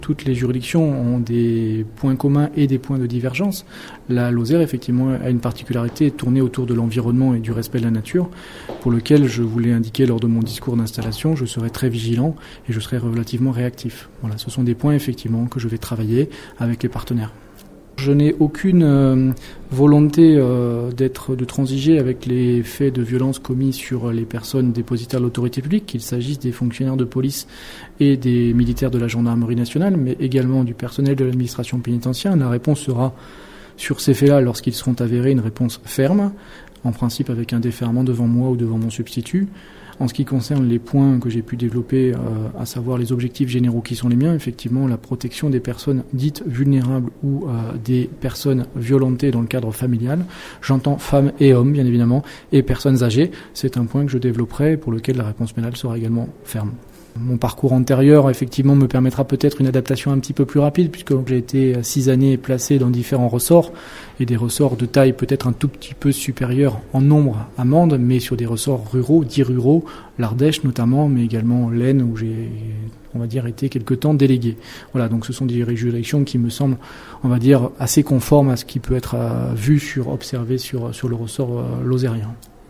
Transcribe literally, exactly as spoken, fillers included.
Toutes les juridictions ont des points communs et des points de divergence. La Lozère, effectivement, a une particularité tournée autour de l'environnement et du respect de la nature, pour lequel je vous l'ai indiqué lors de mon discours d'installation, je serai très vigilant et je serai relativement réactif. Voilà, ce sont des points, effectivement, que je vais travailler avec les partenaires. Je n'ai aucune euh, volonté euh, d'être, de transiger avec les faits de violence commis sur les personnes dépositaires de l'autorité publique, qu'il s'agisse des fonctionnaires de police et des militaires de la gendarmerie nationale, mais également du personnel de l'administration pénitentiaire. La réponse sera, sur ces faits-là, lorsqu'ils seront avérés, une réponse ferme, en principe avec un déferment devant moi ou devant mon substitut. En ce qui concerne les points que j'ai pu développer, euh, à savoir les objectifs généraux qui sont les miens, effectivement la protection des personnes dites vulnérables ou euh, des personnes violentées dans le cadre familial, j'entends femmes et hommes bien évidemment, et personnes âgées, c'est un point que je développerai pour lequel la réponse pénale sera également ferme. Mon parcours antérieur, effectivement, me permettra peut-être une adaptation un petit peu plus rapide, puisque j'ai été six années placé dans différents ressorts, et des ressorts de taille peut-être un tout petit peu supérieure en nombre à Mende, mais sur des ressorts ruraux, dits ruraux, l'Ardèche notamment, mais également l'Aisne, où j'ai, on va dire, été quelque temps délégué. Voilà, donc ce sont des juridictions qui me semblent, on va dire, assez conformes à ce qui peut être vu sur, observé sur, sur le ressort euh, lozérien.